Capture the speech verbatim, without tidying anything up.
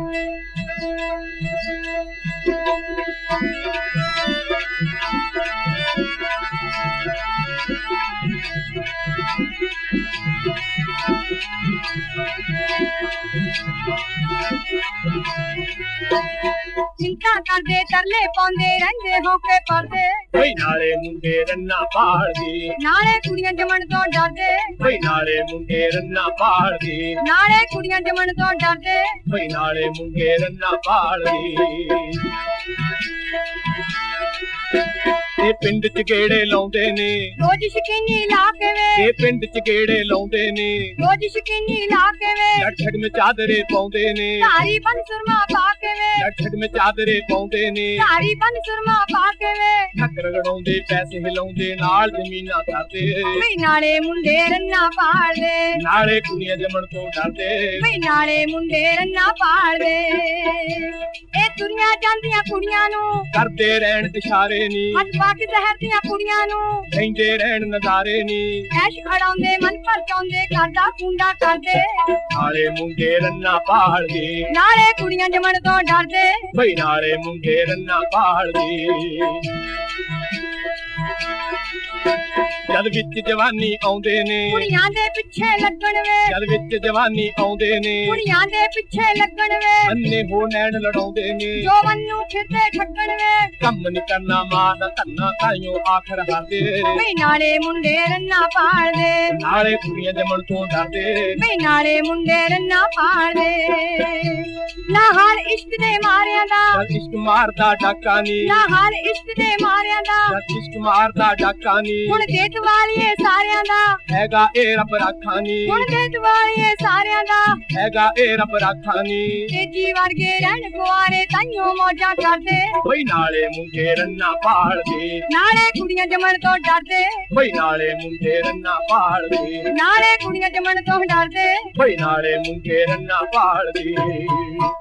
चिंता करदे तरले पाउंदे रहिंदे होके परदे वे नाले मुंडे रन्ना पालदे नाले कुड़ियां जमण तो डरदे वे नाले मुंडे रन्ना पालदे नाले कुड़ियां जमण तो डरदे वे नाले मुंडे रन्ना पालदे ਇਹ ਪਿੰਡ ਚ ਗੇੜੇ ਲਾਉਂਦੇ ਨੇ ਰੋਜ਼ ਸ਼ਕੀਨੀ ਲਾ ਕੇ ਵੇ ਇਹ ਪਿੰਡ ਚ ਗੇੜੇ ਲਾਉਂਦੇ ਨੇ ਰੋਜ਼ ਸ਼ਕੀਨੀ ਲਾ ਕੇ ਵੇ ਛੱਡ ਮੇ ਚਾਦਰੇ ਪਾਉਂਦੇ ਨੇ ਧਾਰੀ ਬਨ ਸੁਰਮਾ ਪਾ ਕੇ ਵੇ ਛੱਡ ਮੇ ਚਾਦਰੇ ਪਾਉਂਦੇ ਨੇ ਧਾਰੀ ਬਨ ਸੁਰਮਾ ਪਾ ਕੇ ਵੇ ਠੱਕ ਰਗੜਾਉਂਦੇ ਪੈਸੇ ਹਿਲਾਉਂਦੇ ਨਾਲ ਜ਼ਮੀਨਾਂ ਕਰਦੇ ਵੇ ਨਾਲੇ ਮੁੰਡੇ ਰੰਨਾ ਪਾਲਦੇ ਨਾਲੇ ਕੁੜੀਆਂ ਜੰਮਣ ਤੋਂ ਡਰਦੇ ਵੇ ਨਾਲੇ ਮੁੰਡੇ ਰੰਨਾ ਪਾਲਦੇ ਇਹ ਤੁਰੀਆਂ ਜਾਂਦੀਆਂ ਕੁੜੀਆਂ ਨੂੰ ਕਰਦੇ ਰਹਿਣ ਇਸ਼ਾਰੇ ਨੀ ਹੱਥ ਪਾ ਕੇ ਜ਼ਹਿਰ ਦੀਆਂ ਕੁੜੀਆਂ ਨੂੰ ਰਹਿੰਦੇ ਰਹਿਣ ਨਜ਼ਾਰੇ ਨੀ ਐਸ਼ ਖੜਾਉਂਦੇ ਮਨ ਪਰ ਚਾਉਂਦੇ ਕਰਦਾ ਕੁੰਡਾ ਕਰਦੇ ਨਾਲੇ ਮੁੰਡੇ ਰੰਨਾ ਪਾਲਦੇ ਨਾਲੇ ਕੁੜੀਆਂ ਜੰਮਣ ਤੋਂ ਡਰਦੇ ਬਈ ਨਾਲੇ ਮੁੰਡੇ ਰੰਨਾ ਪਾਲਦੇ ਜਦ ਵਿੱਚ ਜਵਾਨੀ ਆਉਂਦੇ ਨੇ ਕੁੜੀਆਂ ਦੇ ਪਿੱਛੇ ਲੱਗਣ ਵੇ ਜਦ ਵਿੱਚ ਜਵਾਨੀ ਆਉਂਦੇ ਨੇ ਕੁੜੀਆਂ ਦੇ ਪਿੱਛੇ ਲੱਗਣ ਵੇ ਅੰਨੇ ਹੋ ਨੈਣ ਲੜਾਉਂਦੇ ਨੇ ਜੋਬਨ ਨੂੰ ਫਿਰਦੇ ਠੱਗਣ ਵੇ ਕੰਮ ਨੀ ਕਰਨਾ ਮਾਂ ਦਾ ਧੰਨਾ ਤਾਈਓ ਆਖਰ ਹਾਰਦੇ ਵੇ ਨਾਲੇ ਮੁੰਡੇ ਰੰਨਾ ਪਾਲਦੇ ਨਾਲੇ ਕੁੜੀਆਂ ਜੰਮਣ ਤੋਂ ਡਰਦੇ ਵੇ ਨਾਲੇ ਮੁੰਡੇ ਰੰਨਾ ਪਾਲਦੇ ਨਾ ਹਾਲ ਇਸ਼ਕ ਦੇ ਮਾਰਿਆਂ ਦਾ ਜਦ ਇਸ਼ਕ ਮਾਰਦਾ ਡਾਕਾ ਨੀ ਨਾ ਹਾਲ ਇਸ਼ਕ ਦੇ ਮਾਰਿਆਂ ਦਾ ਜਦ ਇਸ਼ਕ ਮਾਰਦਾ ਡਾਕਾ ਨੀ ਹੁਣ ਦੇਤ ਵਾਲੀਏ ਸਾਰਿਆਂ ਦਾ ਹੈਗਾ ਇਹ ਰੱਬ ਰਾਖਾ ਨੀ ਹੁਣ ਦੇਤ ਵਾਲੀਏ ਸਾਰਿਆਂ ਦਾ ਹੈਗਾ ਇਹ ਰੱਬ ਰਾਖਾ ਨੀ ਤੇਜੀ ਵਰਗੇ ਰਹਿਣ ਕੁਆਰੇ ਤਾਈਓ ਮੌਜਾਂ ਕਰਦੇ ਬਈ ਨਾਲੇ ਮੁੰਡੇ ਰੰਨਾ ਪਾਲਦੇ ਨਾਲੇ ਕੁੜੀਆਂ ਜੰਮਣ ਤੋਂ ਡਰਦੇ ਬਈ ਨਾਲੇ ਮੁੰਡੇ ਰੰਨਾ ਪਾਲਦੇ ਨਾਲੇ ਕੁੜੀਆਂ ਜੰਮਣ ਤੋਂ ਡਰਦੇ ਬਈ ਨਾਲੇ ਮੁੰਡੇ ਰੰਨਾ ਪਾਲਦੇ